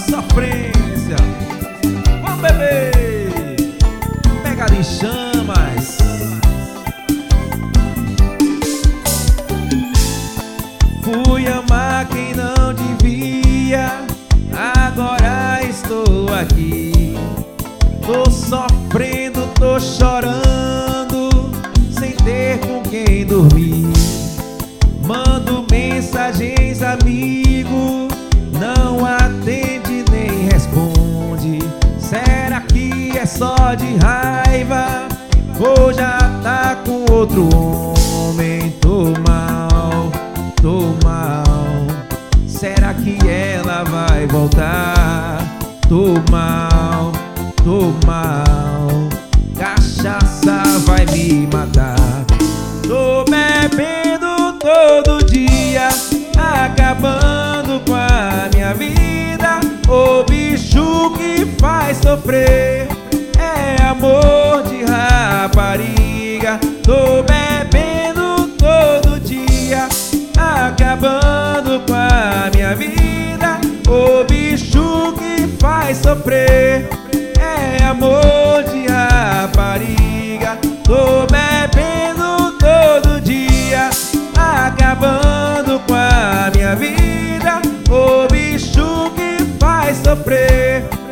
sofrência. Vamos beber. Pegada em chamas. Fui amar quem não devia, agora estou aqui. Tô sofrendo, tô chorando, sem ter com quem dormir. Mando mensagens, amigo, não atende nem responde. Será que é só de raiva ou já tá com outro homem? Tô mal, tô mal. Será que ela vai voltar? Tô mal, tô mal. Cachaça vai me matar. Tô bebendo todo dia, acabando com a minha vida. O bicho que faz sofrer é amor de rapariga. Tô bebendo todo dia, acabando com a minha vida. O bicho que faz sofrer é amor de rapariga. Tô bebendo todo dia, acabando com a minha vida. O bicho que faz sofrer